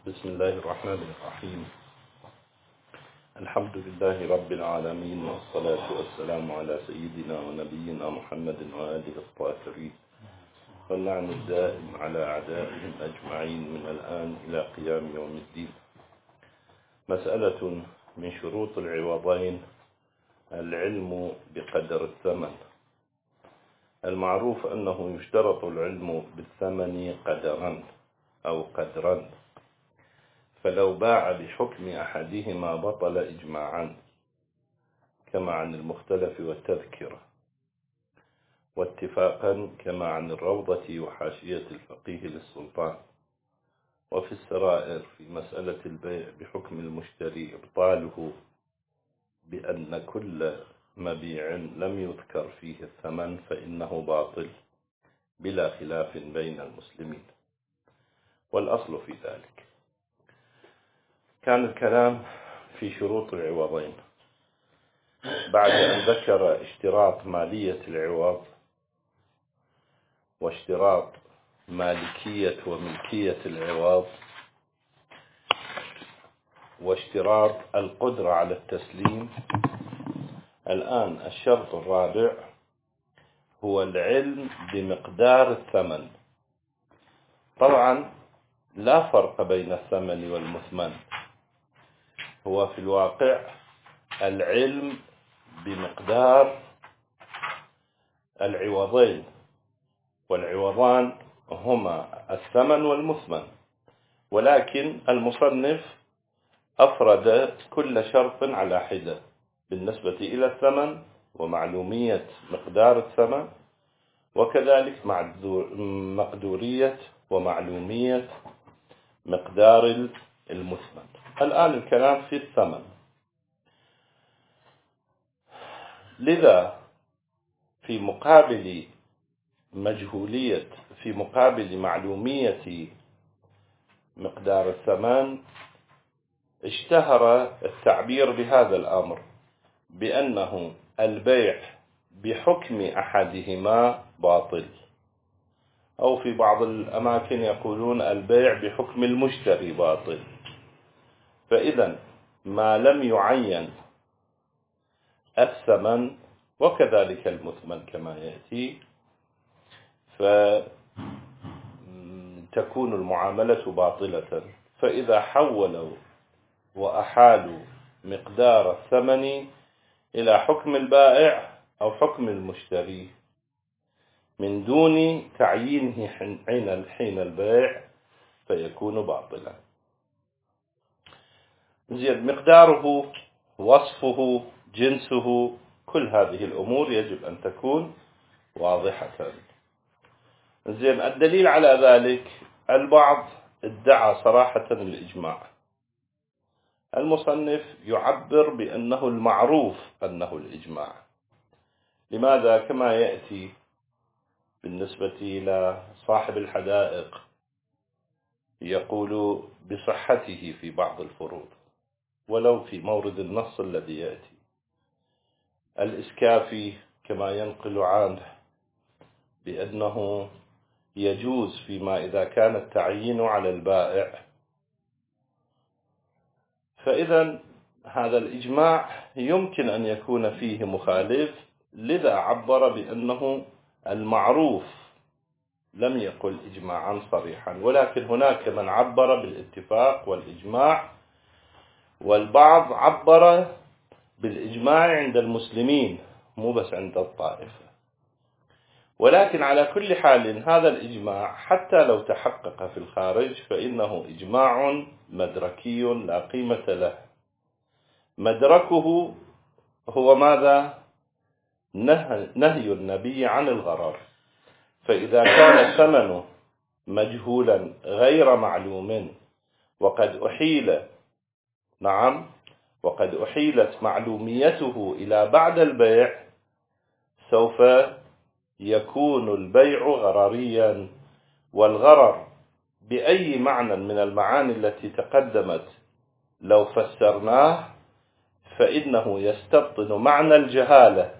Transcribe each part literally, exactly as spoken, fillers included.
بسم الله الرحمن الرحيم. الحمد لله رب العالمين، والصلاة والسلام على سيدنا ونبينا محمد وآله الطاهرين، واللعن الدائم على أعدائهم أجمعين من الآن إلى قيام يوم الدين. مسألة من شروط العوضين العلم بقدر الثمن. المعروف أنه يشترط العلم بالثمن قدرا أو قدرا، فلو باع بحكم أحدهما بطل إجماعا، كما عن المختلف والتذكرة، واتفاقا كما عن الروضة وحاشية الفقيه للسلطان. وفي السرائر في مسألة البيع بحكم المشتري إبطاله بأن كل مبيع لم يذكر فيه الثمن فإنه باطل بلا خلاف بين المسلمين، والأصل في ذلك. كان الكلام في شروط العوضين بعد أن ذكر اشتراط مالية العوض واشتراط مالكية وملكية العوض واشتراط القدرة على التسليم. الآن الشرط الرابع هو العلم بمقدار الثمن. طبعا لا فرق بين الثمن والمثمن، هو في الواقع العلم بمقدار العوضين، والعوضان هما الثمن والمثمن، ولكن المصنف أفرد كل شرط على حدة بالنسبة إلى الثمن ومعلومية مقدار الثمن، وكذلك مقدورية ومعلومية مقدار المثمن. الآن الكلام في الثمن. لذا في مقابل مجهولية في مقابل معلومية مقدار الثمن اشتهر التعبير بهذا الأمر بأنه البيع بحكم أحدهما باطل، أو في بعض الأماكن يقولون البيع بحكم المشتري باطل. فإذا ما لم يعين الثمن وكذلك المثمن كما يأتي فتكون المعاملة باطلة. فإذا حولوا وأحالوا مقدار الثمن إلى حكم البائع أو حكم المشتري من دون تعيينه حين البيع فيكون باطلا. زين، مقداره، وصفه، جنسه، كل هذه الأمور يجب أن تكون واضحة. زين، الدليل على ذلك البعض ادعى صراحة الإجماع. المصنف يعبر بأنه المعروف أنه الإجماع. لماذا؟ كما يأتي بالنسبة إلى صاحب الحدائق يقول بصحته في بعض الفروض ولو في مورد النص الذي يأتي. الإسكافي كما ينقل عنه بأنه يجوز فيما إذا كان التعيين على البائع. فإذا هذا الإجماع يمكن أن يكون فيه مخالف، لذا عبر بأنه المعروف، لم يقل إجماعا صريحا، ولكن هناك من عبر بالاتفاق والإجماع، والبعض عبر بالإجماع عند المسلمين مو بس عند الطائفة. ولكن على كل حال هذا الإجماع حتى لو تحقق في الخارج فإنه إجماع مدركي لا قيمة له. مدركه هو ماذا؟ نهي النبي عن الغرر. فإذا كان الثمن مجهولا غير معلوم وقد أحيل نعم وقد أحيلت معلوميته إلى بعد البيع سوف يكون البيع غرريا. والغرر بأي معنى من المعاني التي تقدمت لو فسرناه فإنه يستبطن معنى الجهالة.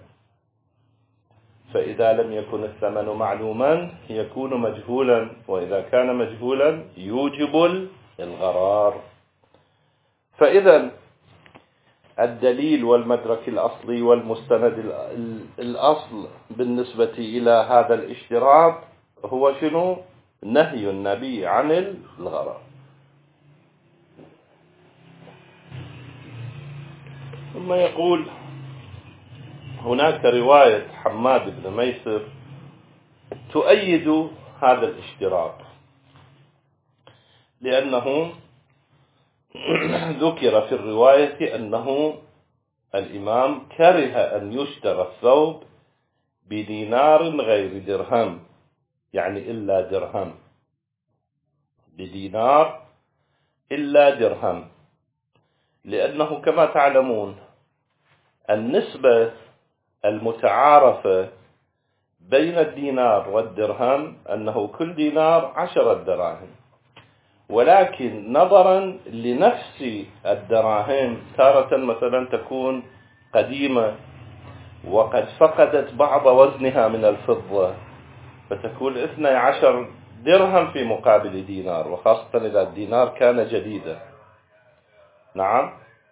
فإذا لم يكن الثمن معلوما يكون مجهولا، وإذا كان مجهولا يوجب الغرار. فإذا الدليل والمدرك الأصلي والمستند الأصل بالنسبة إلى هذا الاشتراط هو شنو؟ نهي النبي عن الغرار. ثم يقول هناك رواية حماد بن ميسر تؤيد هذا الاشتراط، لأنه ذكر في الرواية أنه الإمام كره أن يشترى الثوب بدينار غير درهم، يعني إلا درهم، بدينار إلا درهم، لأنه كما تعلمون النسبة المتعارفة بين الدينار والدرهم أنه كل دينار عشرة دراهم، ولكن نظرا لنفس الدراهم تارة مثلا تكون قديمة وقد فقدت بعض وزنها من الفضة، فتكون اثني عشر درهم في مقابل دينار، وخاصة إذا الدينار كان جديدا. نعم.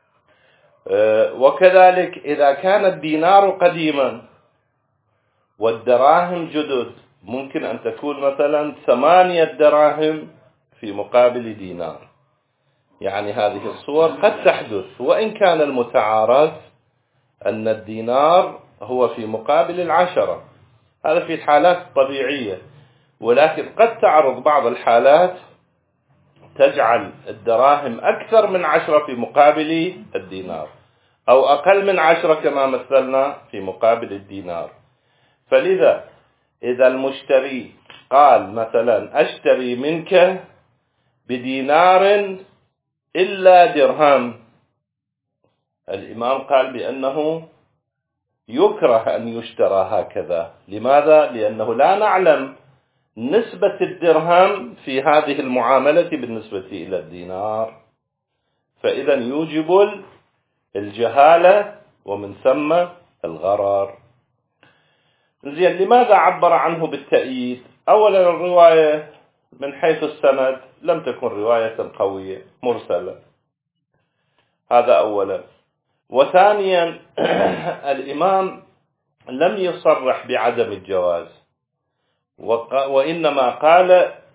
وكذلك إذا كان الدينار قديما والدراهم جدد، ممكن أن تكون مثلا ثمانية دراهم في مقابل دينار. يعني هذه الصور قد تحدث، وإن كان المتعارف أن الدينار هو في مقابل العشرة، هذا في الحالات الطبيعية، ولكن قد تعرض بعض الحالات تجعل الدراهم أكثر من عشرة في مقابل الدينار، أو أقل من عشرة كما مثلنا في مقابل الدينار. فلذا إذا المشتري قال مثلا أشتري منك بدينار إلا درهم، الإمام قال بأنه يكره أن يشترى هكذا. لماذا؟ لأنه لا نعلم نسبة الدرهم في هذه المعاملة بالنسبة إلى الدينار، فإذا يوجب الجهالة ومن ثم الغرر. زين، لماذا عبر عنه بالتأييد؟ أولا الرواية من حيث السند لم تكن رواية قوية، مرسلة، هذا أولا. وثانيا الإمام لم يصرح بعدم الجواز، وإنما قال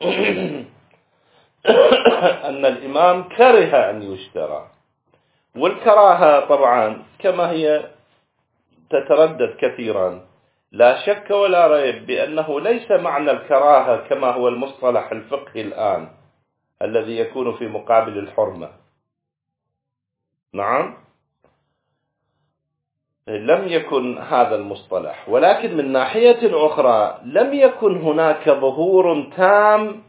أن الإمام كره أن يشترى. والكراهة طبعا كما هي تتردد كثيرا، لا شك ولا ريب بأنه ليس معنى الكراهة كما هو المصطلح الفقهي الآن الذي يكون في مقابل الحرمة. نعم، لم يكن هذا المصطلح، ولكن من ناحية أخرى لم يكن هناك ظهور تام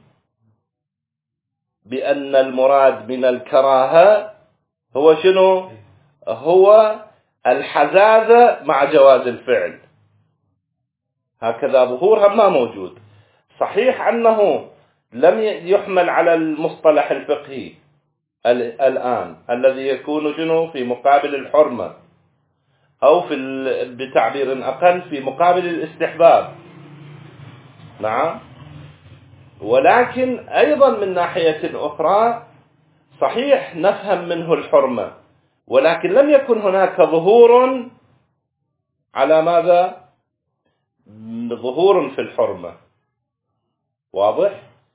بأن المراد من الكراهة هو شنو؟ هو الحزازة مع جواز الفعل، هكذا ظهورها ما موجود. صحيح أنه لم يحمل على المصطلح الفقهي الآن الذي يكون شنو في مقابل الحرمة، أو في بتعبير أقل في مقابل الاستحباب. نعم، ولكن أيضا من ناحية أخرى صحيح نفهم منه الحرمة، ولكن لم يكن هناك ظهور على ماذا؟ ظهور في الحرمة، واضح؟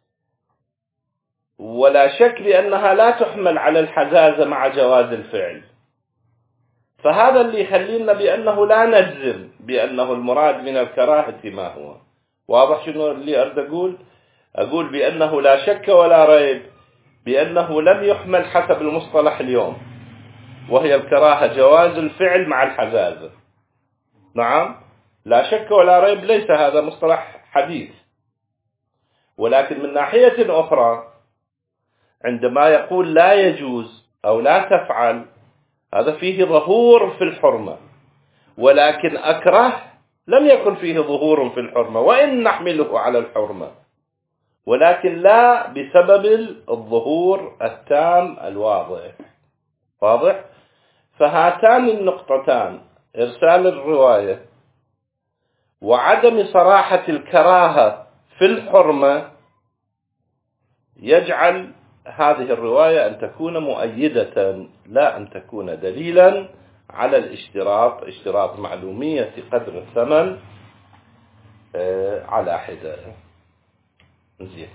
ولا شك بأنها لا تحمل على الحزازة مع جواز الفعل. فهذا اللي يخلينا بأنه لا نجزم بأنه المراد من الكراهة ما هو. واضح شنو اللي أريد أقول؟ أقول بأنه لا شك ولا ريب بأنه لم يحمل حسب المصطلح اليوم، وهي الكراهة جواز الفعل مع الحزازة. نعم، لا شك ولا ريب ليس هذا مصطلح حديث. ولكن من ناحية أخرى عندما يقول لا يجوز أو لا تفعل، هذا فيه ظهور في الحرمة، ولكن أكره لم يكن فيه ظهور في الحرمة، وإن نحمله على الحرمة، ولكن لا بسبب الظهور التام الواضح. واضح؟ فهاتان النقطتان، إرسال الرواية وعدم صراحة الكراهة في الحرمة، يجعل هذه الرواية أن تكون مؤيدة لا أن تكون دليلا على الاشتراط، اشتراط معلومية قدر الثمن على حدة. زين،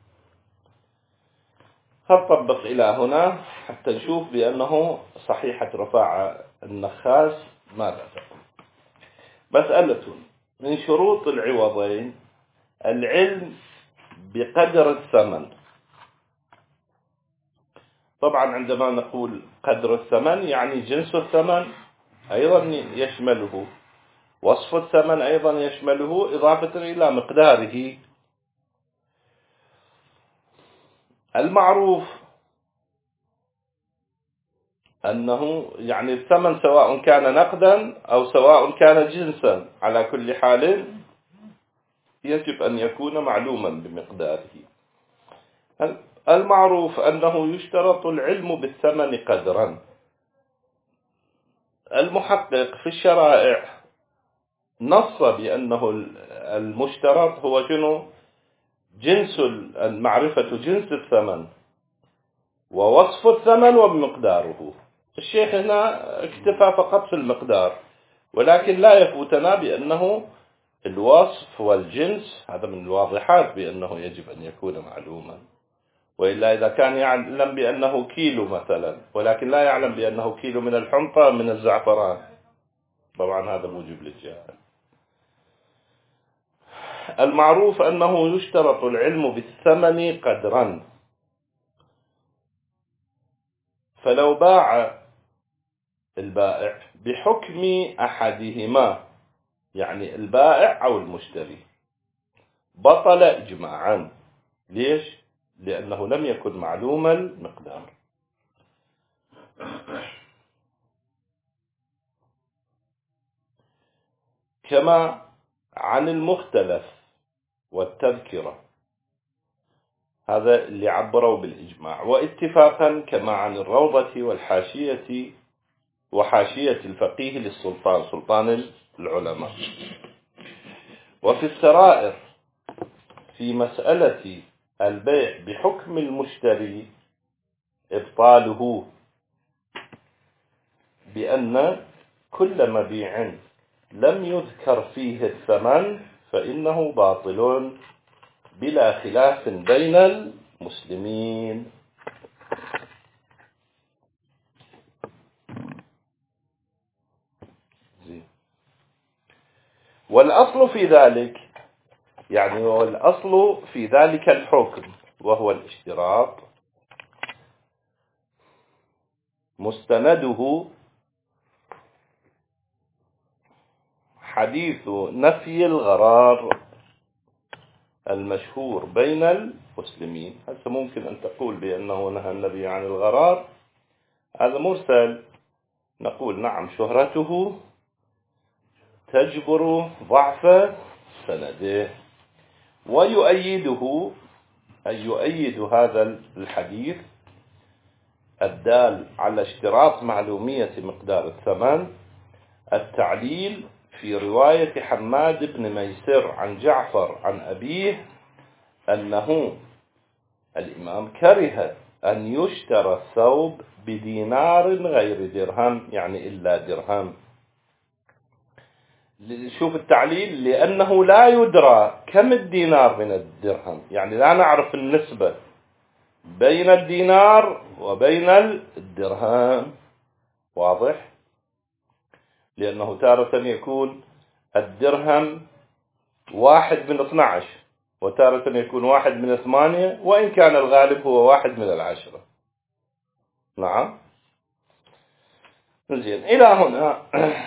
هنطبق إلى هنا حتى نشوف بأنه صحيحة رفاعة النخاس ماذا تقول. مسألة: من شروط العوضين العلم بقدر الثمن. طبعا عندما نقول قدر الثمن يعني جنس الثمن أيضا يشمله، وصف الثمن أيضا يشمله، إضافة إلى مقداره. المعروف أنه يعني الثمن سواء كان نقدا أو سواء كان جنسا، على كل حال يجب أن يكون معلوما بمقداره. المعروف أنه يشترط العلم بالثمن قدرا. المحقق في الشرائع نص بأنه المشترط هو شنو؟ جنس المعرفة، جنس الثمن ووصف الثمن ومقداره. الشيخ هنا اكتفى فقط في المقدار، ولكن لا يفوتنا بأنه الوصف والجنس هذا من الواضحات بأنه يجب أن يكون معلوما. وإلا إذا كان يعلم بأنه كيلو مثلا ولكن لا يعلم بأنه كيلو من الحنطة من الزعفران، طبعا هذا موجب للجهل. المعروف أنه يشترط العلم بالثمن قدرا. فلو باع البائع بحكم أحدهما، يعني البائع أو المشتري، بطل إجماعا. ليش؟ لأنه لم يكن معلوم المقدار. كما عن المختلف والتذكرة، هذا اللي عبروا بالإجماع. واتفاقا كما عن الروضة والحاشية وحاشية الفقيه للسلطان، سلطان العلماء. وفي السرائر في مسألة البيع بحكم المشتري إبطاله، بأن كل مبيع لم يذكر فيه الثمن فإنه باطل بلا خلاف بين المسلمين. والأصل في ذلك، يعني والأصل في ذلك الحكم وهو الاشتراط، مستنده حديث نفي الغرار المشهور بين المسلمين. هسه ممكن أن تقول بأنه نهى النبي عن الغرار، هذا مرسل. نقول نعم، شهرته تجبر ضعف سنده. ويؤيده، أي يؤيد هذا الحديث الدال على اشتراط معلومية مقدار الثمن، التعليل في رواية حماد بن ميسر عن جعفر عن أبيه أنه الإمام كره أن يشترى الثوب بدينار غير درهم، يعني إلا درهم. شوف التعليل، لأنه لا يدرى كم الدينار من الدرهم، يعني لا نعرف النسبة بين الدينار وبين الدرهم. واضح؟ لأنه تارة يكون الدرهم واحد من اثنى عشر، وتارة يكون واحد من ثمانية، وإن كان الغالب هو واحد من العشرة. نعم. زين، إلى هنا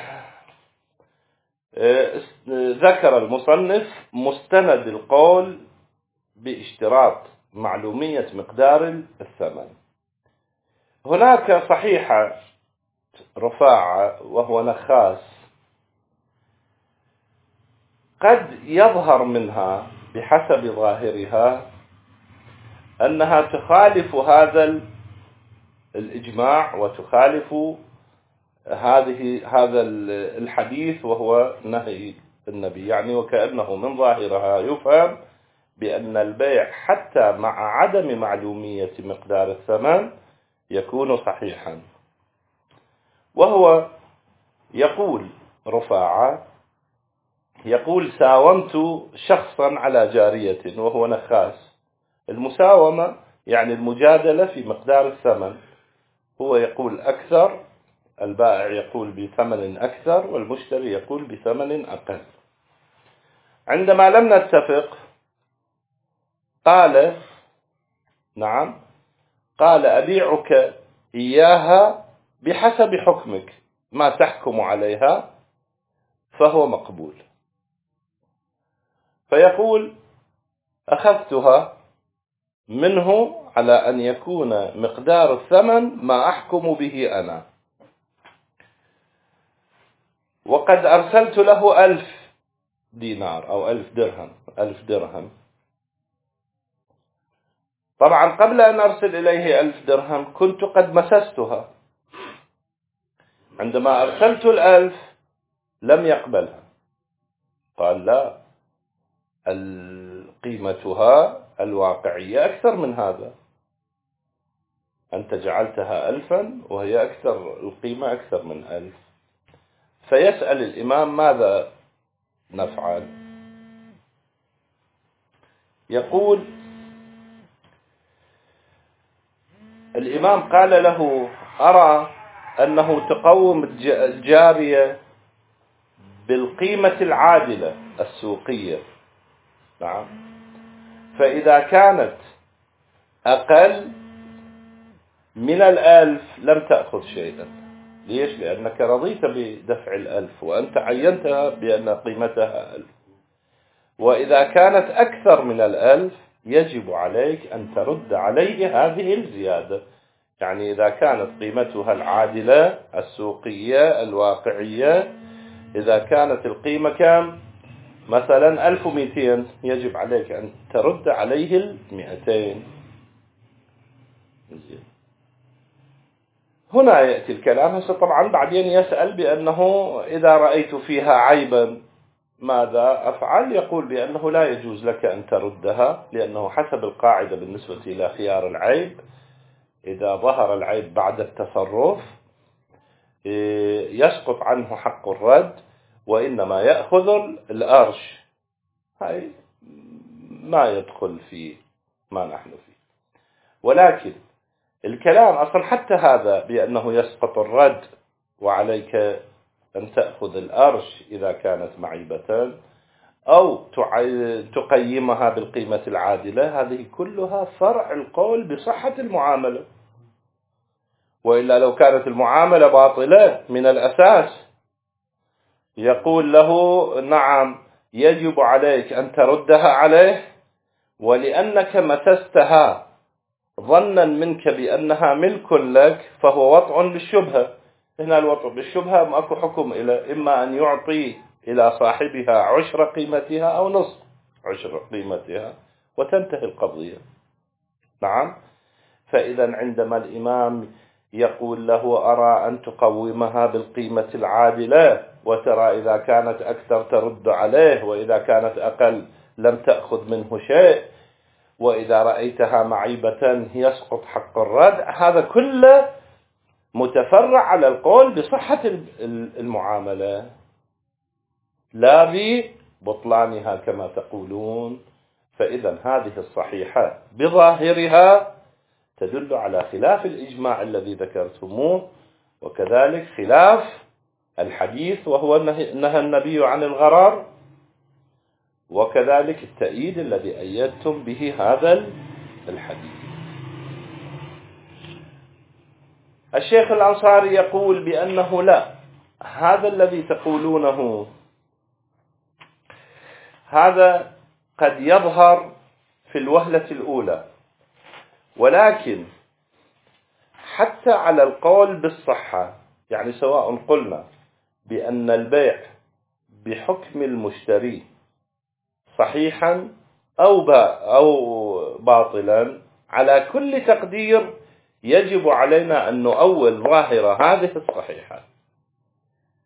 ذكر المصنف مستند القول باشتراط معلومية مقدار الثمن. هناك صحيحة رفاعة وهو نخاس، قد يظهر منها بحسب ظاهرها أنها تخالف هذا الإجماع وتخالف هذه هذا الحديث وهو نهي النبي، يعني وكأنه من ظاهرها يفهم بأن البيع حتى مع عدم معلومية مقدار الثمن يكون صحيحا. وهو يقول رفاعة يقول ساومت شخصا على جارية وهو نخاس. المساومة يعني المجادلة في مقدار الثمن، هو يقول أكثر، البائع يقول بثمن أكثر والمشتري يقول بثمن أقل. عندما لم نتفق قال نعم قال أبيعك إياها بحسب حكمك، ما تحكم عليها فهو مقبول. فيقول أخذتها منه على أن يكون مقدار الثمن ما أحكم به أنا، وقد أرسلت له ألف دينار أو ألف درهم ألف درهم. طبعا قبل أن أرسل إليه ألف درهم كنت قد مسستها، عندما أرسلت الألف لم يقبلها، قال لا، قيمتها الواقعية أكثر من هذا، أنت جعلتها ألفا وهي أكثر، القيمة أكثر من ألف. فيسأل الإمام ماذا نفعل؟ يقول الإمام قال له أرى أنه تقوم الجارية بالقيمة العادلة السوقية، نعم، فإذا كانت أقل من الألف لم تأخذ شيئا. ليش؟ لأنك رضيت بدفع الألف وأنت عينتها بأن قيمتها ألف. وإذا كانت أكثر من الألف يجب عليك أن ترد عليه هذه الزيادة. يعني إذا كانت قيمتها العادلة السوقية الواقعية، إذا كانت القيمة كم مثلا ألف ومئتين، يجب عليك أن ترد عليه المئتين. هنا يأتي الكلام. هسه طبعا بعدين يسأل بأنه إذا رأيت فيها عيبا ماذا أفعل؟ يقول بأنه لا يجوز لك أن تردها، لأنه حسب القاعدة بالنسبة إلى خيار العيب، إذا ظهر العيب بعد التصرف يسقط عنه حق الرد، وإنما يأخذ الأرش. هاي ما يدخل في ما نحن فيه. ولكن الكلام أصلا حتى هذا بأنه يسقط الرد وعليك أن تأخذ الأرش إذا كانت معيبة أو تقيمها بالقيمة العادلة، هذه كلها فرع القول بصحة المعاملة. وإلا لو كانت المعاملة باطلة من الأساس يقول له نعم يجب عليك أن تردها عليه، ولأنك مسستها ظنا منك بأنها ملك لك فهو وطع بالشبهة. هنا الوطع بالشبهة ماكو حكم إلى إما أن يعطي إلى صاحبها عشر قيمتها أو نصف عشر قيمتها وتنتهي القضية. نعم. فإذا عندما الإمام يقول له أرى أن تقومها بالقيمة العادلة، وترى إذا كانت أكثر ترد عليه، وإذا كانت أقل لم تأخذ منه شيء، وإذا رأيتها معيبة يسقط حق الرد، هذا كله متفرع على القول بصحة المعاملة لا ببطلانها كما تقولون. فإذا هذه الصحيحة بظاهرها تدل على خلاف الإجماع الذي ذكرتموه، وكذلك خلاف الحديث وهو نهى النبي عن الغرر، وكذلك التأييد الذي أيدتم به هذا الحديث. الشيخ الأنصاري يقول بأنه لا، هذا الذي تقولونه هذا قد يظهر في الوهلة الأولى، ولكن حتى على القول بالصحة، يعني سواء قلنا بأن البيع بحكم المشتري صحيحا أو أو باطلا، على كل تقدير يجب علينا أن نؤول ظاهرة هذه الصحيحة.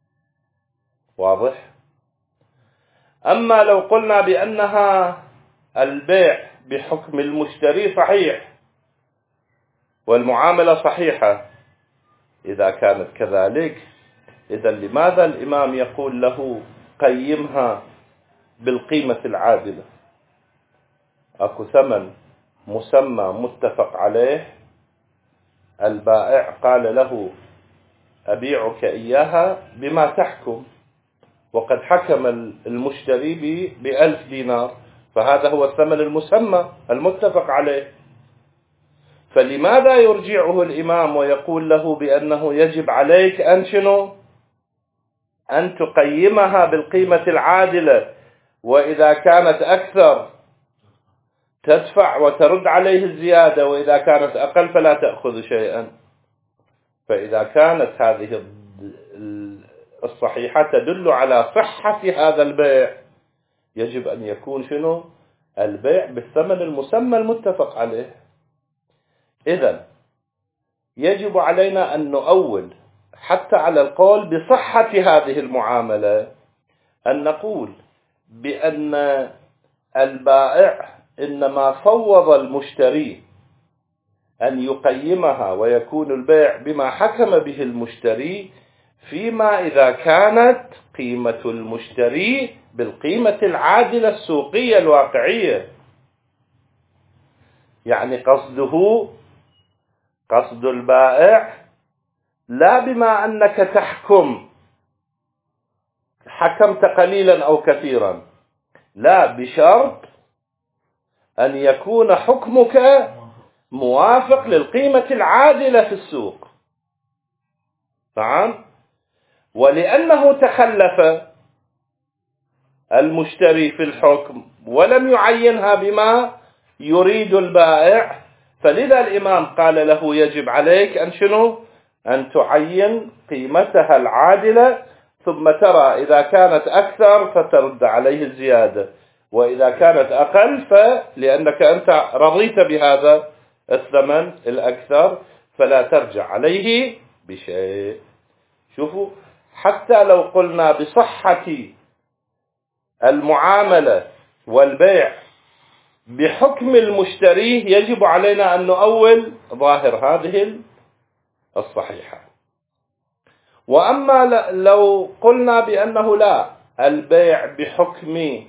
واضح؟ أما لو قلنا بأنها البيع بحكم المشتري صحيح والمعاملة صحيحة. إذا كانت كذلك، إذا لماذا الإمام يقول له قيمها بالقيمة العادلة؟ أكو ثمن مسمى متفق عليه، البائع قال له أبيعك إياها بما تحكم، وقد حكم المشتري بألف دينار، فهذا هو الثمن المسمى المتفق عليه. فلماذا يرجعه الإمام ويقول له بأنه يجب عليك أن شنو؟ أن تقيمها بالقيمة العادلة، وإذا كانت أكثر تدفع وترد عليه الزيادة، وإذا كانت أقل فلا تأخذ شيئا. فإذا كانت هذه الصحيحة تدل على صحة هذا البيع، يجب أن يكون شنو؟ البيع بالثمن المسمى المتفق عليه. إذن يجب علينا أن نؤول حتى على القول بصحة هذه المعاملة، أن نقول بأن البائع إنما فوض المشتري أن يقيمها ويكون البيع بما حكم به المشتري، فيما إذا كانت قيمة المشتري بالقيمة العادلة السوقية الواقعية. يعني قصده قصد البائع لا بما أنك تحكم حكمت قليلا أو كثيرا، لا، بشرط أن يكون حكمك موافق للقيمة العادلة في السوق. نعم. ولأنه تخلف المشتري في الحكم ولم يعينها بما يريد البائع، فلذا الإمام قال له يجب عليك أن شنو؟ أن تعين قيمتها العادلة، ثم ترى إذا كانت أكثر فترد عليه الزيادة، وإذا كانت أقل فلأنك أنت رضيت بهذا الثمن الأكثر فلا ترجع عليه بشيء. شوفوا، حتى لو قلنا بصحة المعاملة والبيع بحكم المشتري، يجب علينا أن نؤول ظاهر هذه الصحيحة. وأما لو قلنا بأنه لا، البيع بحكم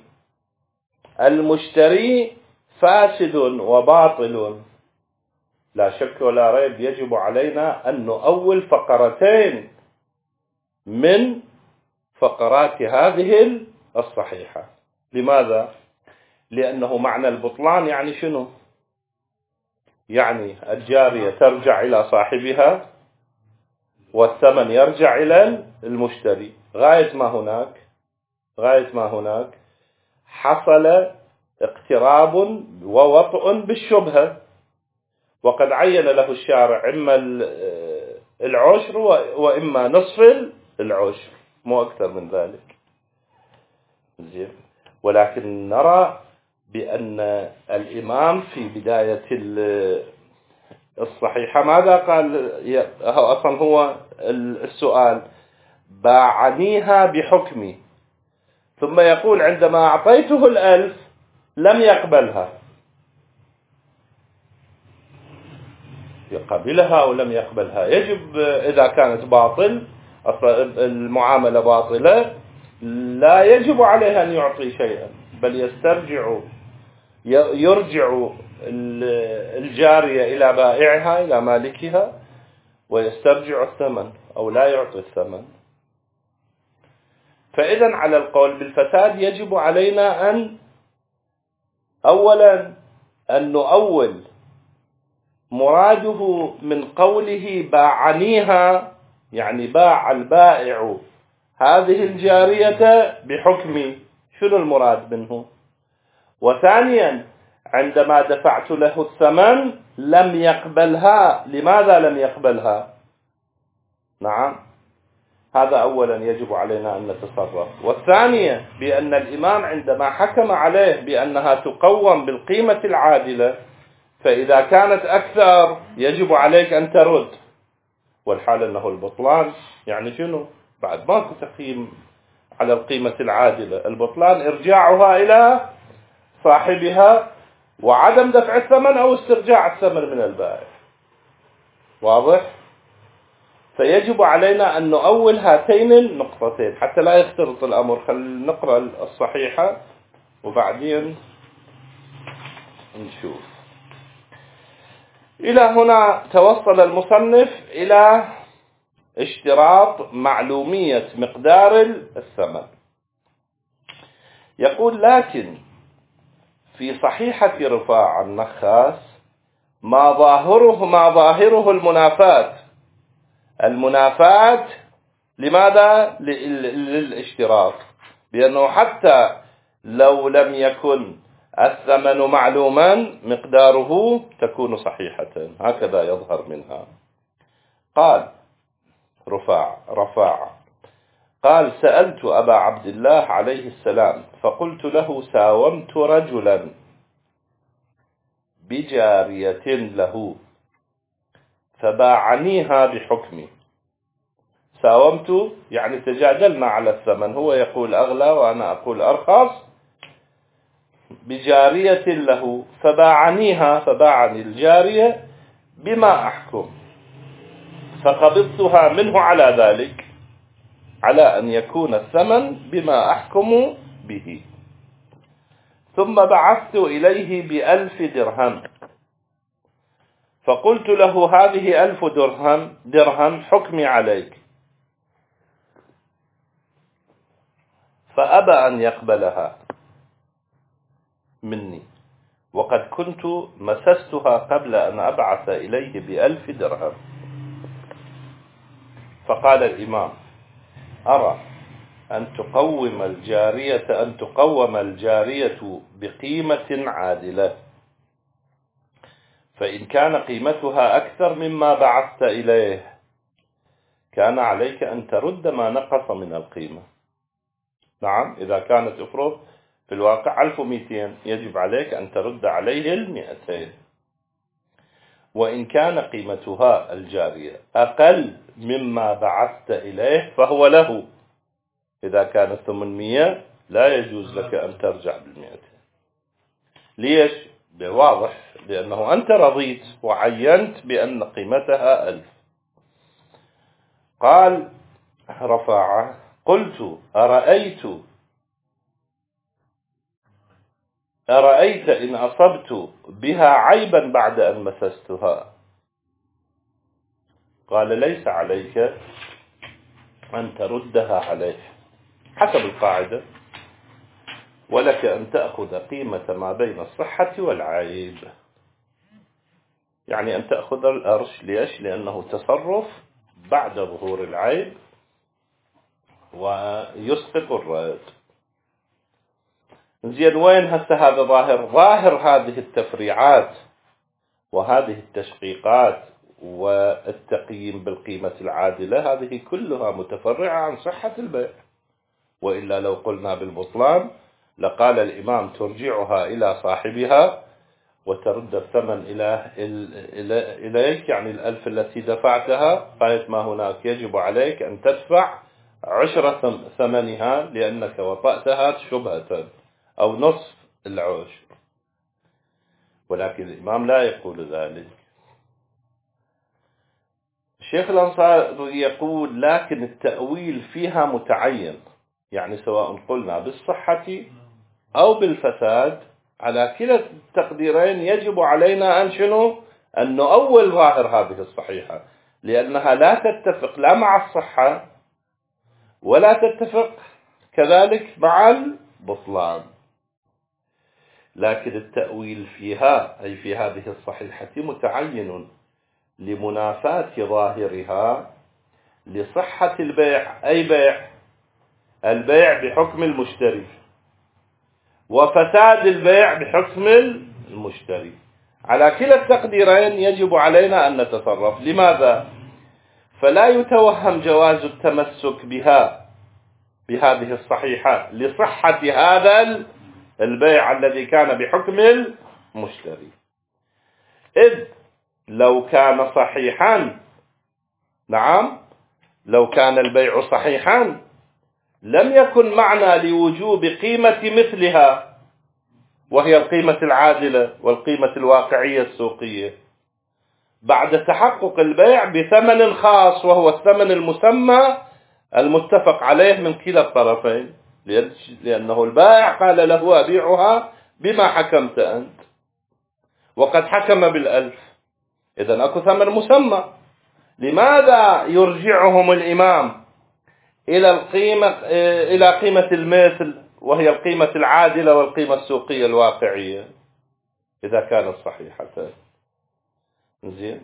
المشتري فاسد وباطل، لا شك ولا ريب يجب علينا أن نؤول فقرتين من فقرات هذه الصحيحة. لماذا؟ لأنه معنى البطلان يعني شنو؟ يعني الجارية ترجع إلى صاحبها والثمن يرجع إلى المشتري. غاية ما هناك غاية ما هناك حصل اقتراب ووطء بالشبهة، وقد عين له الشارع إما العشر وإما نصف العشر، مو أكثر من ذلك. زين. ولكن نرى بأن الإمام في بداية الصحيحة ماذا قال؟ أصلا هو السؤال باعنيها بحكمي، ثم يقول عندما أعطيته الألف لم يقبلها، يقبلها أو لم يقبلها. يجب إذا كانت باطل المعاملة باطلة لا يجب عليه أن يعطي شيئا، بل يسترجع يرجع الجارية إلى بائعها إلى مالكها ويسترجع الثمن أو لا يعطي الثمن. فإذا على القول بالفساد يجب علينا أن أولا أن نؤول مراده من قوله باعنيها، يعني باع البائع هذه الجارية بحكمي، شنو المراد منه؟ وثانيا عندما دفعت له الثمن لم يقبلها، لماذا لم يقبلها؟ نعم، هذا أولا يجب علينا أن نتصرف. والثانية بأن الإمام عندما حكم عليه بأنها تقوم بالقيمة العادلة، فإذا كانت أكثر يجب عليك أن ترد، والحال أنه البطلان يعني شنو؟ بعد ماكو تقييم على القيمة العادلة، البطلان إرجاعها إلى صاحبها وعدم دفع الثمن أو استرجاع الثمن من البائع. واضح؟ فيجب علينا أن نؤول هاتين النقطتين حتى لا يختلط الأمر. خلينا نقرأ الصحيحة وبعدين نشوف. إلى هنا توصل المصنف إلى اشتراط معلومية مقدار الثمن. يقول: لكن في صحيحة رفاعة النخاس ما ظاهره ما ظاهره المنافاة. المنافاة لماذا؟ للاشتراط، لأنه حتى لو لم يكن الثمن معلوما مقداره تكون صحيحة، هكذا يظهر منها. قال رفاع رفاع قال: سألت أبا عبد الله عليه السلام فقلت له: ساومت رجلا بجارية له فباعنيها بحكمي. ساومت يعني تجادلنا على الثمن، هو يقول أغلى وأنا أقول أرخص، بجارية له فباعنيها فباعني الجارية بما أحكم، فقبضتها منه على ذلك، على أن يكون الثمن بما أحكم به. ثم بعثت إليه بألف درهم فقلت له: هذه ألف درهم درهم حكمي عليك، فأبى أن يقبلها مني، وقد كنت مسستها قبل أن أبعث إليه بألف درهم. فقال الإمام: أرى أن تقوم الجارية أن تقوم الجارية بقيمة عادلة، فإن كان قيمتها أكثر مما بعثت إليه كان عليك أن ترد ما نقص من القيمة. نعم، إذا كانت افرض في الواقع ألف ومئتين يجب عليك أن ترد عليه المئتين. وإن كان قيمتها الجارية أقل مما بعثت إليه فهو له. إذا كانت ثمانمئة لا يجوز لك أن ترجع بالمئتين. ليش؟ بواضح، لأنه أنت رضيت وعينت بأن قيمتها ألف. قال رفاعة: قلت: أرأيت أرأيت إن أصبت بها عيبا بعد أن مسستها؟ قال: ليس عليك أن تردها عليه حسب القاعدة، ولك أن تأخذ قيمة ما بين الصحة والعيب. يعني أن تأخذ الأرش. ليش؟ لأنه تصرف بعد ظهور العيب ويسقط الرد. زين، وين هسه هذا ظاهر؟ ظاهر هذه التفريعات وهذه التشقيقات والتقييم بالقيمة العادلة هذه كلها متفرعة عن صحة البيع، وإلا لو قلنا بالبطلان لقال الإمام: ترجعها إلى صاحبها وترد الثمن إلى إليك، يعني الألف التي دفعتها قالت ما هناك، يجب عليك أن تدفع عشر ثمنها لأنك وطأتها شبهة أو نصف العشر. ولكن الإمام لا يقول ذلك. الشيخ الأنصاري يقول: لكن التأويل فيها متعين، يعني سواء قلنا بالصحة أو بالفساد على كلا التقديرين يجب علينا أن شنو؟ أن نؤول ظاهر هذه الصحيحة، لأنها لا تتفق لا مع الصحة ولا تتفق كذلك مع البطلان. لكن التأويل فيها أي في هذه الصحيحة متعين لمنافاة ظاهرها لصحة البيع، أي بيع البيع بحكم المشتري، وفساد البيع بحكم المشتري. على كلا التقديرين يجب علينا أن نتصرف. لماذا؟ فلا يتوهم جواز التمسك بها بهذه الصحيحة لصحة هذا البيع الذي كان بحكم المشتري. إذ لو كان صحيحا، نعم، لو كان البيع صحيحا لم يكن معنى لوجوب قيمة مثلها، وهي القيمة العادلة والقيمة الواقعية السوقية، بعد تحقق البيع بثمن خاص وهو الثمن المسمى المتفق عليه من كلا الطرفين، لأنه البائع قال له أبيعها بما حكمت أنت، وقد حكم بالألف، إذن أكو ثمن مسمى. لماذا يرجعهم الإمام إلى القيمة إلى قيمة المثل وهي القيمة العادلة والقيمة السوقية الواقعية إذا كانت صحيحة؟ زين.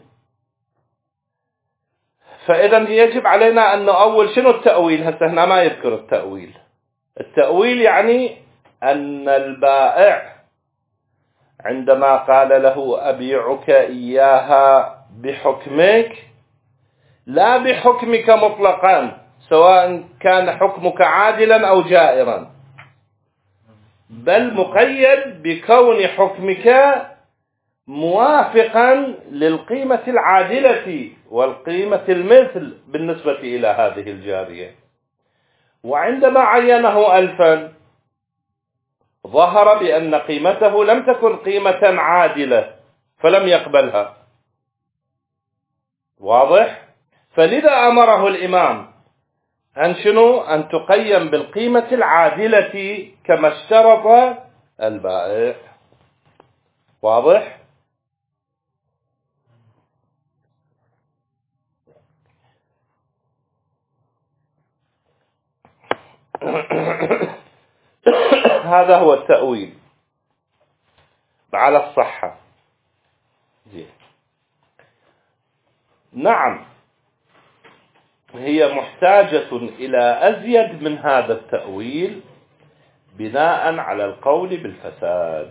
فإذا يجب علينا أن نؤول. شنو التأويل؟ هسه هنا ما يذكر التأويل. التأويل يعني أن البائع عندما قال له أبيعك إياها بحكمك، لا بحكمك مطلقا سواء كان حكمك عادلا أو جائرا، بل مقيد بكون حكمك موافقا للقيمة العادلة والقيمة المثل بالنسبة إلى هذه الجارية. وعندما عينه ألفا ظهر بأن قيمته لم تكن قيمة عادلة فلم يقبلها. واضح؟ فلذا أمره الإمام أن شنو؟ أن تقيم بالقيمة العادلة كما اشترط البائع. واضح؟ هذا هو التأويل على الصحة. زين. نعم، هي محتاجة إلى أزيد من هذا التأويل بناء على القول بالفساد.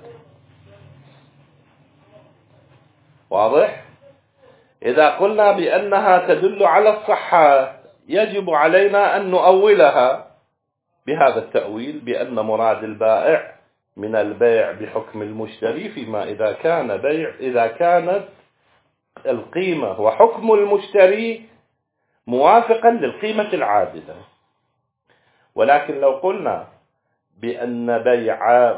واضح؟ إذا قلنا بأنها تدل على الصحة يجب علينا أن نؤولها بهذا التأويل بأن مراد البائع من البيع بحكم المشتري فيما إذا كان بيع إذا كانت القيمة وحكم المشتري موافقا للقيمة العادلة. ولكن لو قلنا بأن بيع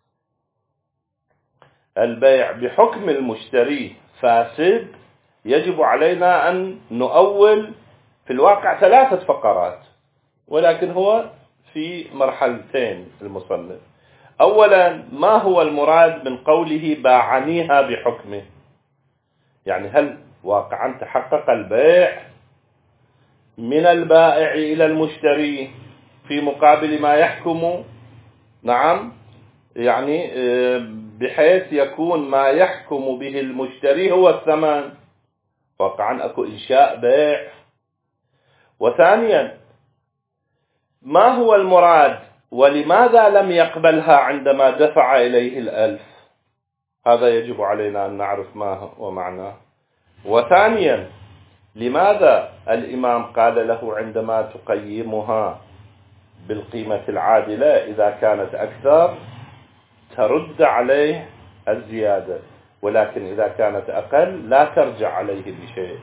البيع بحكم المشتري فاسد، يجب علينا أن نؤول في الواقع ثلاثة فقرات، ولكن هو في مرحلتين المصنف. أولا، ما هو المراد من قوله باعنيها بحكمه؟ يعني هل واقعا تحقق البيع من البائع إلى المشتري في مقابل ما يحكم؟ نعم، يعني بحيث يكون ما يحكم به المشتري هو الثمن، واقعا أكو إنشاء بيع. وثانيا، ما هو المراد ولماذا لم يقبلها عندما دفع إليه الألف؟ هذا يجب علينا أن نعرف ما هو معناه. وثانيا، لماذا الإمام قال له عندما تقيمها بالقيمة العادلة إذا كانت أكثر ترد عليه الزيادة، ولكن إذا كانت أقل لا ترجع عليه بشيء؟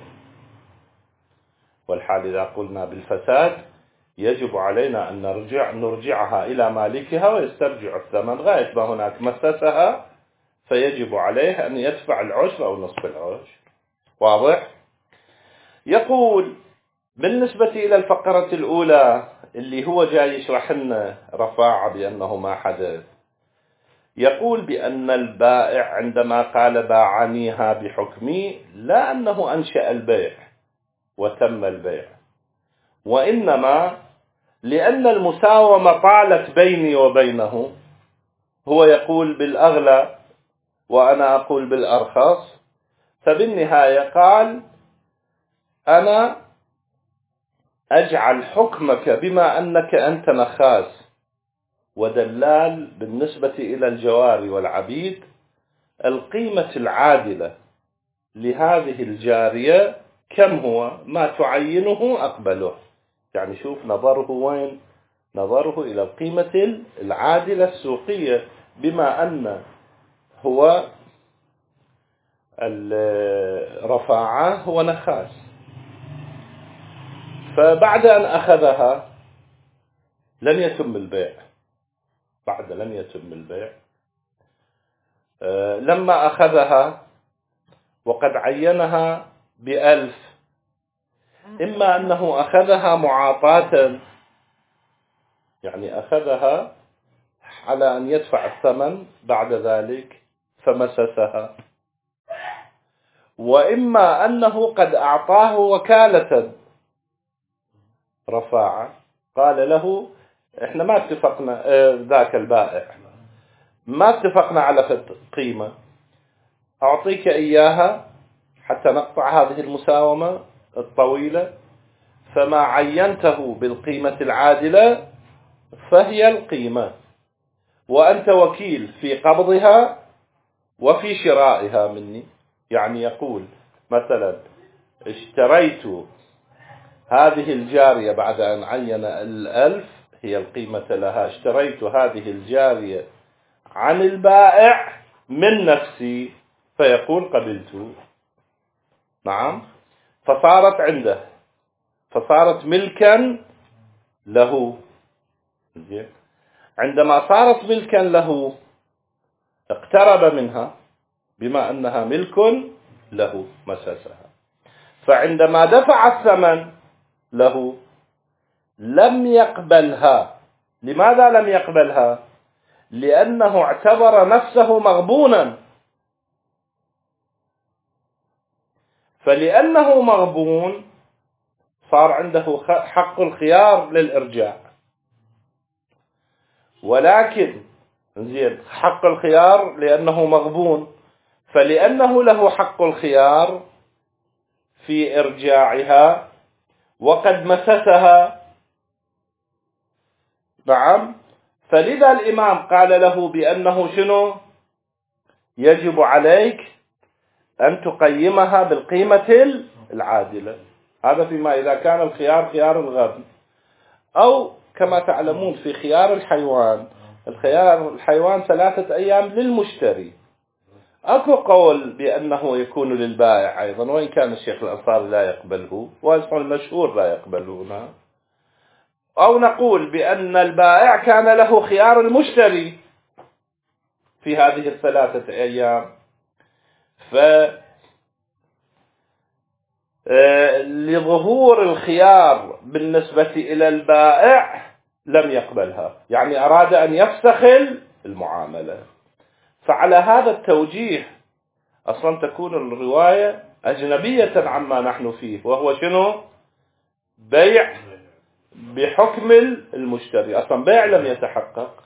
والحال إذا قلنا بالفساد يجب علينا أن نرجع نرجعها إلى مالكها ويسترجع الثمن غاية ما هناك مسسها، فيجب عليه أن يدفع العشر أو نصف العشر. واضح؟ يقول بالنسبة إلى الفقرة الأولى اللي هو جاي يشرح لنا رفاعة بأنه ما حدث، يقول بأن البائع عندما قال باعنيها بحكمي لا أنه أنشأ البيع وتم البيع، وإنما لأن المساومة طالت بيني وبينه، هو يقول بالأغلى وأنا أقول بالأرخص، فبالنهاية قال أنا أجعل حكمك بما أنك أنت نخاس ودلال بالنسبة إلى الجواري والعبيد القيمة العادلة لهذه الجارية كم هو ما تعينه أقبله. يعني شوف نظره وين؟ نظره إلى القيمة العادلة السوقية بما أن هو الرفاعة هو نخاس. فبعد أن أخذها لم يتم البيع، بعد لم يتم البيع لما أخذها وقد عينها بألف، إما أنه أخذها معاطاة، يعني أخذها على أن يدفع الثمن بعد ذلك فمسسها، وإما أنه قد أعطاه وكالة رفاعة، قال له إحنا ما اتفقنا، ذاك البائع ما اتفقنا على قيمة، أعطيك إياها حتى نقطع هذه المساومة الطويلة، فما عينته بالقيمة العادلة فهي القيمة، وأنت وكيل في قبضها وفي شرائها مني. يعني يقول مثلا اشتريت هذه الجارية بعد أن عين الألف هي القيمة لها، اشتريت هذه الجارية عن البائع من نفسي، فيقول قبلت، نعم، فصارت عنده، فصارت ملكا له. عندما صارت ملكا له اقترب منها بما أنها ملك له مسسها، فعندما دفع الثمن له لم يقبلها. لماذا لم يقبلها؟ لأنه اعتبر نفسه مغبونا، فلأنه مغبون صار عنده حق الخيار للإرجاع، ولكن زين حق الخيار لأنه مغبون، فلأنه له حق الخيار في إرجاعها وقد مسسها، نعم، فلذا الإمام قال له بأنه شنو؟ يجب عليك أن تقيمها بالقيمة العادلة. هذا فيما إذا كان الخيار خيار الغبن، أو كما تعلمون في خيار الحيوان، الخيار الحيوان ثلاثة أيام للمشتري. أكو قول بأنه يكون للبائع أيضا، وإن كان الشيخ الأنصاري لا يقبله، وأصلا المشهور لا يقبلونه. أو نقول بأن البائع كان له خيار المشتري في هذه الثلاثة أيام، ف لظهور الخيار بالنسبة إلى البائع لم يقبلها، يعني أراد أن يفسخ المعاملة. فعلى هذا التوجيه أصلا تكون الرواية أجنبية عما نحن فيه، وهو شنو؟ بيع بحكم المشتري، أصلا بيع لم يتحقق.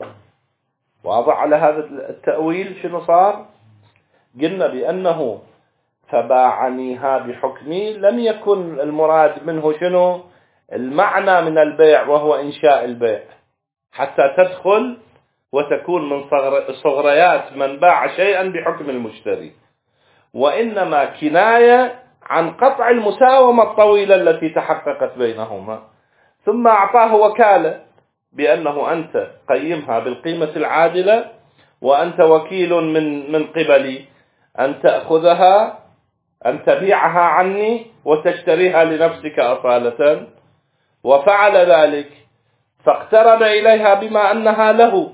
وأضع على هذا التأويل شنو صار؟ قلنا بأنه فباعنيها بحكمي لم يكن المراد منه شنو؟ المعنى من البيع وهو إنشاء البيع حتى تدخل وتكون من صغريات من باع شيئا بحكم المشتري، وإنما كناية عن قطع المساومة الطويلة التي تحققت بينهما. ثم أعطاه وكالة بأنه أنت قيمها بالقيمة العادلة، وأنت وكيل من من قبلي أن تأخذها، أن تبيعها عني وتشتريها لنفسك أصالة. وفعل ذلك، فاقترب إليها بما أنها له،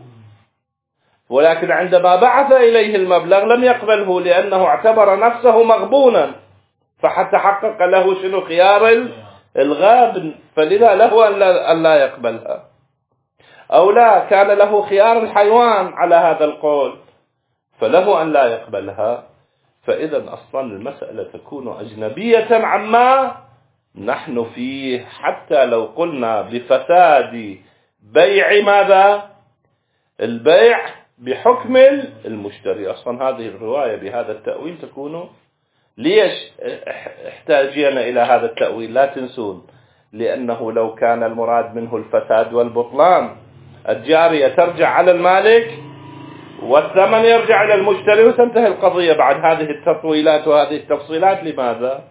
ولكن عندما بعث إليه المبلغ لم يقبله لأنه اعتبر نفسه مغبونا، فحتى حقق له شنو؟ خيار الغابن، فلذا له أن لا يقبلها. أو لا، كان له خيار الحيوان على هذا القول، فله أن لا يقبلها. فإذا أصلا المسألة تكون أجنبية عما نحن فيه، حتى لو قلنا بفساد بيع ماذا؟ البيع بحكم المشتري. أصلا هذه الرواية بهذا التأويل تكون، ليش احتاجنا إلى هذا التأويل؟ لا تنسون، لأنه لو كان المراد منه الفساد والبطلان الجارية ترجع على المالك والثمن يرجع إلى المشتري وتنتهي القضية بعد هذه التطويلات وهذه التفصيلات. لماذا؟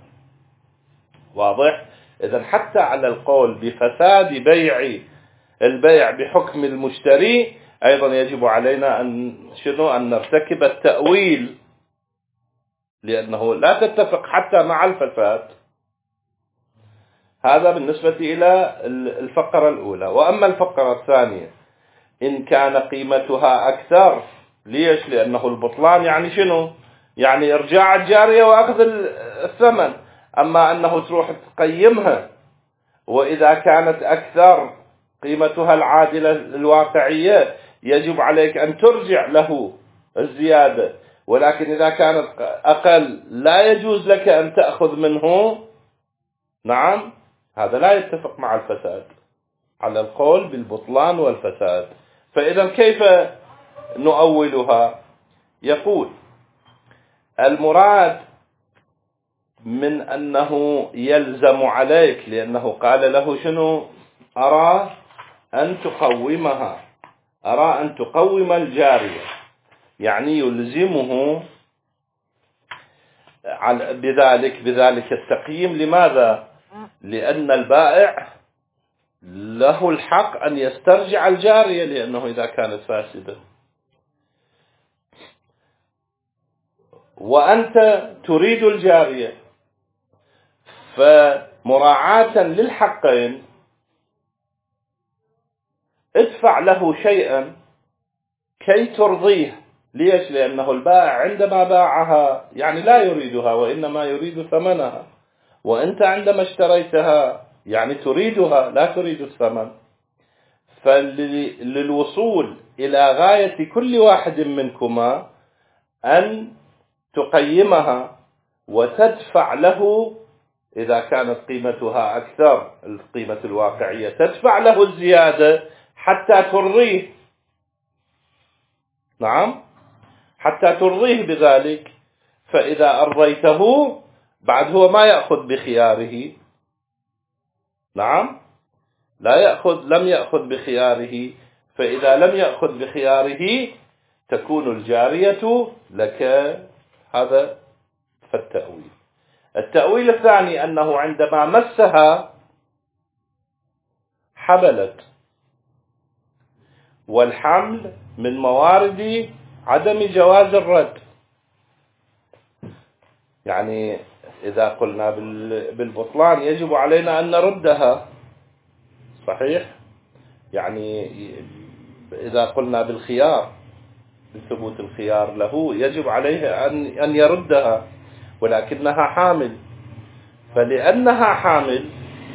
واضح؟ إذن حتى على القول بفساد بيع البيع بحكم المشتري أيضا يجب علينا أن شنو؟ أن نرتكب التأويل، لأنه لا تتفق حتى مع الفساد. هذا بالنسبة إلى الفقرة الأولى. وأما الفقرة الثانية، إن كان قيمتها أكثر ليش؟ لأنه البطلان يعني شنو؟ يعني إرجاع الجارية وأخذ الثمن. أما أنه تروح تقيمها وإذا كانت أكثر قيمتها العادلة الواقعية يجب عليك أن ترجع له الزيادة، ولكن إذا كانت أقل لا يجوز لك أن تأخذ منه. نعم، هذا لا يتفق مع الفساد، على القول بالبطلان والفساد. فإذا كيف نؤولها؟ يقول المراد من أنه يلزم عليك، لأنه قال له شنو؟ أرى أن تقومها، أرى أن تقوم الجارية، يعني يلزمه بذلك بذلك التقييم. لماذا؟ لأن البائع له الحق أن يسترجع الجارية، لأنه إذا كانت فاسدة، وأنت تريد الجارية، فمراعاة للحقين ادفع له شيئا كي ترضيه. ليش؟ لأنه البائع عندما باعها يعني لا يريدها، وإنما يريد ثمنها، وأنت عندما اشتريتها يعني تريدها لا تريد الثمن. فللوصول إلى غاية كل واحد منكما أن تقيمها وتدفع له، إذا كانت قيمتها أكثر القيمة الواقعية تدفع له الزيادة حتى ترضيه. نعم، حتى ترضيه بذلك. فإذا أرضيته بعد هو ما يأخذ بخياره. نعم، لا يأخذ، لم يأخذ بخياره. فإذا لم يأخذ بخياره تكون الجارية لك. هذا فالتأويل. التأويل الثاني أنه عندما مسها حبلت، والحمل من موارد عدم جواز الرد. يعني إذا قلنا بالبطلان يجب علينا أن نردها، صحيح؟ يعني إذا قلنا بالخيار، بثبوت الخيار له، يجب عليه أن أن يردها، ولكنها حامل. فلأنها حامل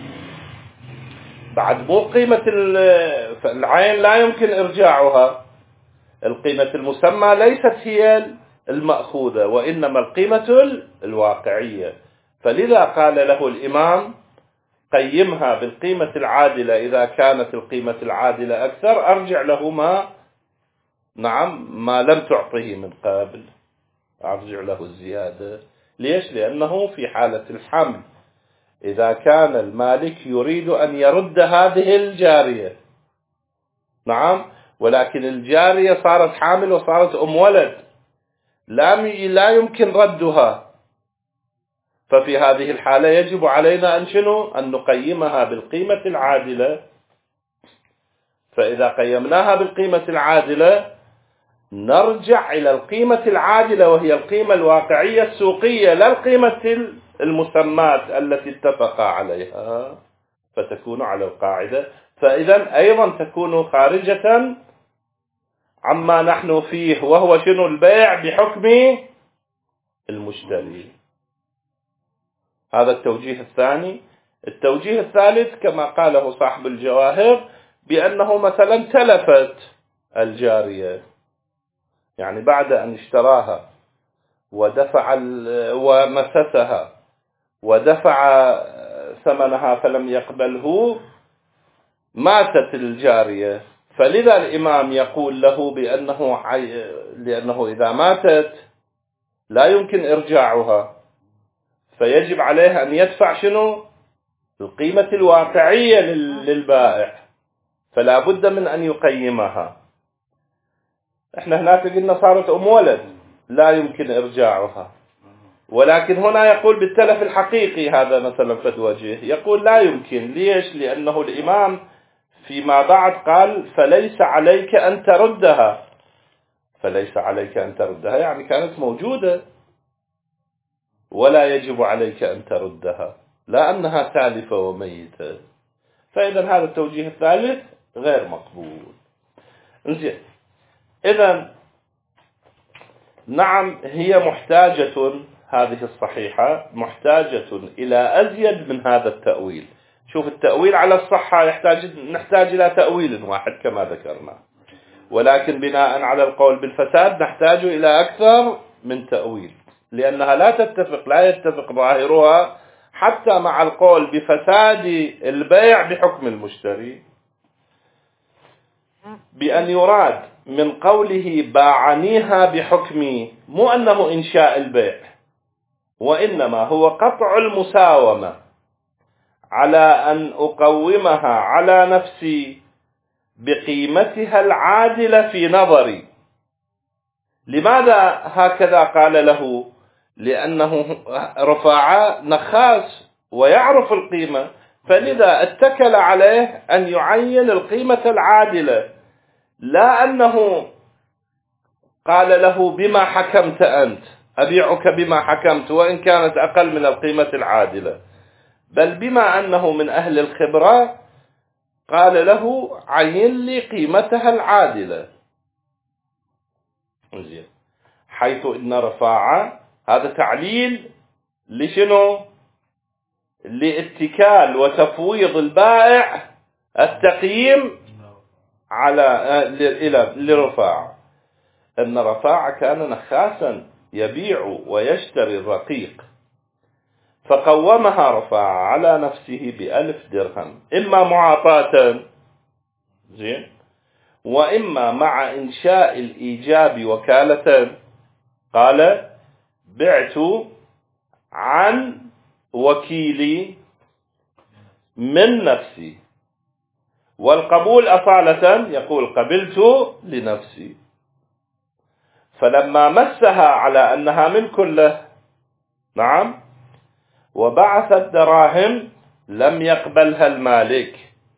بعد مو قيمة العين لا يمكن إرجاعها. القيمة المسمى ليست هي المأخوذة، وإنما القيمة الواقعية. فلذا قال له الإمام قيمها بالقيمة العادلة، إذا كانت القيمة العادلة أكثر أرجع له ما نعم ما لم تعطه من قبل، أرجع له الزيادة. ليش؟ لأنه في حالة الحمل إذا كان المالك يريد أن يرد هذه الجارية، نعم، ولكن الجارية صارت حامل وصارت أم ولد، لا يمكن ردها. ففي هذه الحالة يجب علينا أن شنو؟ أن نقيمها بالقيمة العادلة. فإذا قيمناها بالقيمة العادلة نرجع إلى القيمة العادلة، وهي القيمة الواقعية السوقية، لا القيمة المسمات التي اتفق عليها، فتكون على القاعدة. فإذا أيضا تكون خارجة عما نحن فيه، وهو شنو؟ البيع بحكم المشتري. هذا التوجيه الثاني. التوجيه الثالث كما قاله صاحب الجواهر، بأنه مثلا تلفت الجارية، يعني بعد أن اشتراها ودفع ومسسها ودفع ثمنها فلم يقبله، ماتت الجارية. فلذا الإمام يقول له بأنه حي... لأنه إذا ماتت لا يمكن إرجاعها، فيجب عليه أن يدفع شنو؟ القيمة الواقعية للبائع، فلا بد من أن يقيمها. احنا هناك قلنا صارت أم ولد لا يمكن إرجاعها، ولكن هنا يقول بالتلف الحقيقي. هذا مثلا فد وجه يقول لا يمكن. ليش؟ لأنه الإمام فيما بعد قال فليس عليك أن تردها. فليس عليك أن تردها يعني كانت موجودة، ولا يجب عليك أن تردها، لا أنها تالفة وميتة. فإذا هذا التوجيه الثالث غير مقبول. إذن نعم هي محتاجة، هذه الصحيحة محتاجة إلى أزيد من هذا التأويل. شوف التأويل على الصحة يحتاج نحتاج إلى تأويل واحد كما ذكرنا، ولكن بناء على القول بالفساد نحتاج إلى أكثر من تأويل، لأنها لا تتفق لا يتفق ظاهرها حتى مع القول بفساد البيع بحكم المشتري، بأن يراد من قوله باعنيها بحكمي مو أنه إنشاء البيع، وإنما هو قطع المساومة على أن أقومها على نفسي بقيمتها العادلة في نظري. لماذا هكذا قال له؟ لأنه رفاعة نخاس ويعرف القيمة، فلذا اتكل عليه أن يعين القيمة العادلة، لا أنه قال له بما حكمت أنت أبيعك بما حكمت وإن كانت أقل من القيمة العادلة، بل بما أنه من أهل الخبرة قال له عين لي قيمتها العادلة. حيث إن رفاعة هذا تعليل لشنو؟ لاتكال وتفويض البائع التقييم على إلى لرفاعة، أن رفاعة كان نخاسا يبيع ويشتري الرقيق، فقومها رفاعة على نفسه بألف درهم، إما معاطاة زين وإما مع إنشاء الإيجاب وكالة. قال بعت عن وكيلي من نفسي، والقبول أصالة يقول قبلت لنفسي، فلما مسها على أنها ملك له نعم وبعث الدراهم لم يقبلها المالك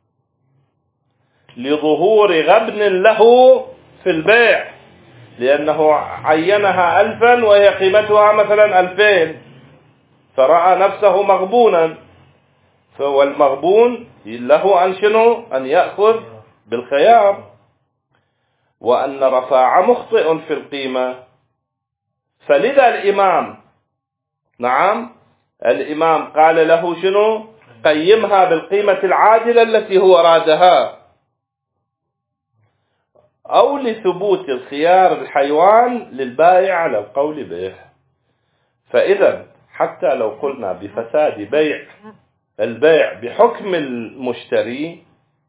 لظهور غبن له في البيع، لأنه عينها ألفا وهي قيمتها مثلا ألفين، فرأى نفسه مغبونا، والمغبون له أن شنو؟ أن يأخذ بالخيار، وأن رفاعة مخطئ في القيمة. فلذا الإمام نعم الإمام قال له شنو؟ قيمها بالقيمة العادلة التي هو رادها، أو لثبوت الخيار الحيوان للبائع على القول به. فإذا حتى لو قلنا بفساد بيع البيع بحكم المشتري،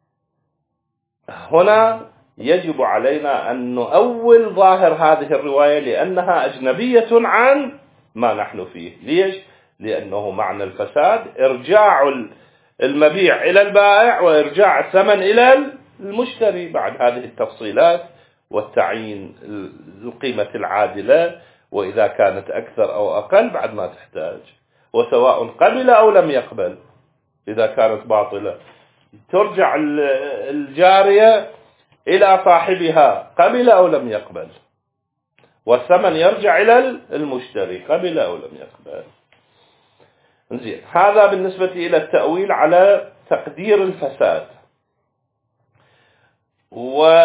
هنا يجب علينا أن نؤول ظاهر هذه الرواية لأنها أجنبية عن ما نحن فيه. ليش؟ لأنه معنى الفساد إرجاع المبيع إلى البائع وإرجاع الثمن إلى المشتري بعد هذه التفصيلات والتعيين القيمة العادلة، وإذا كانت أكثر أو أقل بعد ما تحتاج، وسواء قبل أو لم يقبل. إذا كانت باطلة ترجع الجارية إلى صاحبها قبل أو لم يقبل، والثمن يرجع إلى المشتري قبل أو لم يقبل. زين، هذا بالنسبة إلى التأويل على تقدير الفساد. و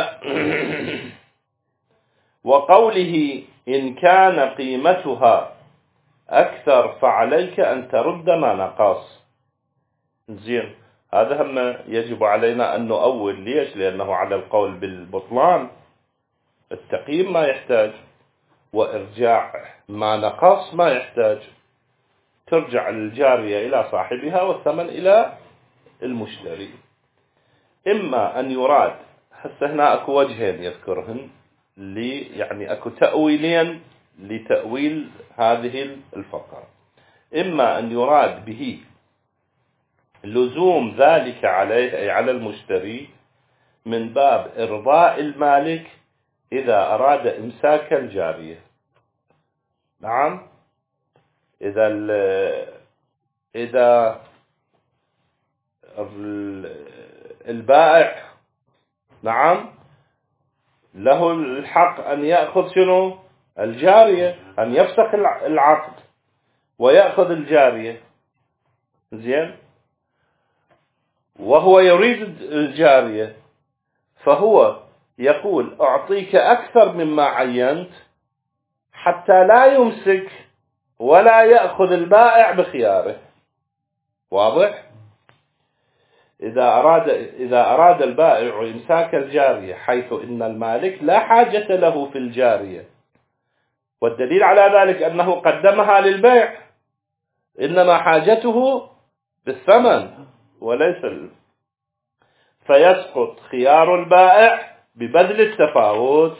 وقوله إن كان قيمتها أكثر فعليك أن ترد ما نقص. زين، هذا هم يجب علينا أن نؤول. ليش؟ لأنه على القول بالبطلان التقييم ما يحتاج، وإرجاع ما نقص ما يحتاج، ترجع الجارية إلى صاحبها والثمن إلى المشتري. إما أن يراد، هسه هنا أكو وجهين يذكرهن لي، يعني أكو تأويلين لتأويل هذه الفقرة. إما أن يراد به لزوم ذلك عليه أي على المشتري من باب إرضاء المالك إذا أراد إمساك الجارية. نعم، إذا إذا البائع نعم له الحق أن يأخذ شنو؟ الجارية، أن يفسخ العقد ويأخذ الجارية. زين، وهو يريد الجارية، فهو يقول أعطيك أكثر مما عينت حتى لا يمسك ولا يأخذ البائع بخياره. واضح؟ إذا أراد إذا أراد البائع إمساك الجارية حيث إن المالك لا حاجة له في الجارية، والدليل على ذلك أنه قدمها للبيع، إنما حاجته بالثمن وليس ال... فيسقط خيار البائع ببذل التفاوت.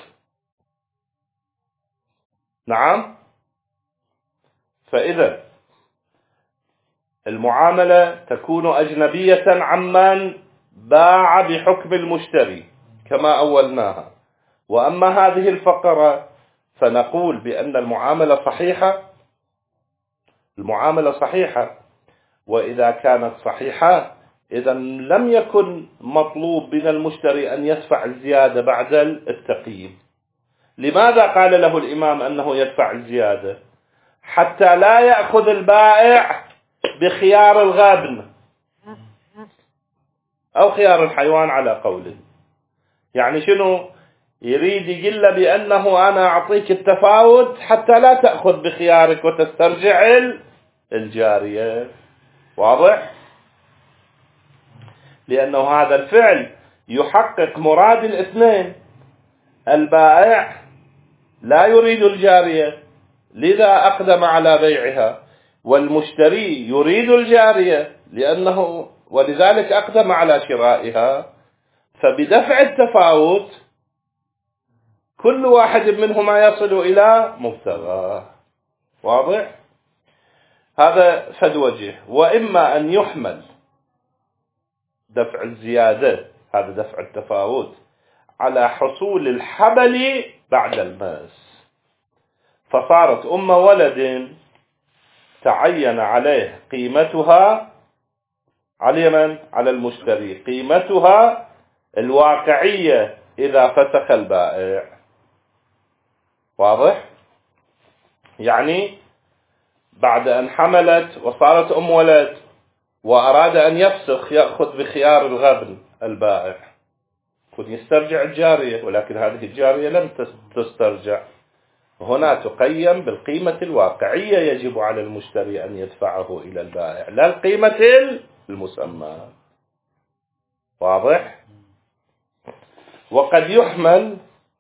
نعم. فإذا المعاملة تكون أجنبية عمن باع بحكم المشتري كما أولناها. وأما هذه الفقرة فنقول بأن المعاملة صحيحة. المعاملة صحيحة، وإذا كانت صحيحة إذا لم يكن مطلوب من المشتري أن يدفع الزيادة بعد التقييم. لماذا قال له الإمام أنه يدفع الزيادة؟ حتى لا يأخذ البائع بخيار الغابن أو خيار الحيوان على قوله. يعني شنو يريد؟ يقول بأنه أنا أعطيك التفاوت حتى لا تأخذ بخيارك وتسترجع الجارية. واضح؟ لأنه هذا الفعل يحقق مراد الاثنين. البائع لا يريد الجارية لذا أقدم على بيعها، والمشتري يريد الجارية لأنه ولذلك أقدم على شرائها. فبدفع التفاوت كل واحد منهما يصل إلى مبتغاه. واضح؟ هذا فد وجه. وإما أن يحمل دفع الزيادة، هذا دفع التفاوت، على حصول الحبل بعد الماس، فصارت أم ولد تعين عليه قيمتها على من؟ على المشتري، قيمتها الواقعية إذا فسخ البائع. واضح؟ يعني بعد أن حملت وصارت أم ولد وأراد أن يفسخ يأخذ بخيار الغبن البائع، كن يسترجع الجارية، ولكن هذه الجارية لم تسترجع. هنا تقيم بالقيمة الواقعية يجب على المشتري أن يدفعه إلى البائع، لا القيمة المسمى. واضح؟ وقد يحمل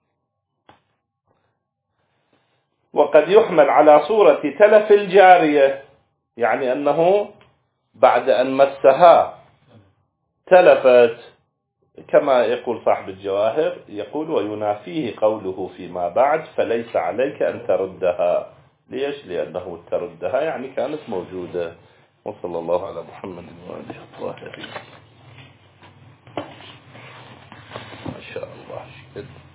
وقد يحمل على صورة تلف الجارية، يعني أنه بعد أن مسها تلفت، كما يقول صاحب الجواهر، يقول وينافيه قوله فيما بعد فليس عليك أن تردها. ليش؟ لأنه تردها يعني كانت موجودة. وصلى الله على محمد وآله الطاهرين. ما شاء الله.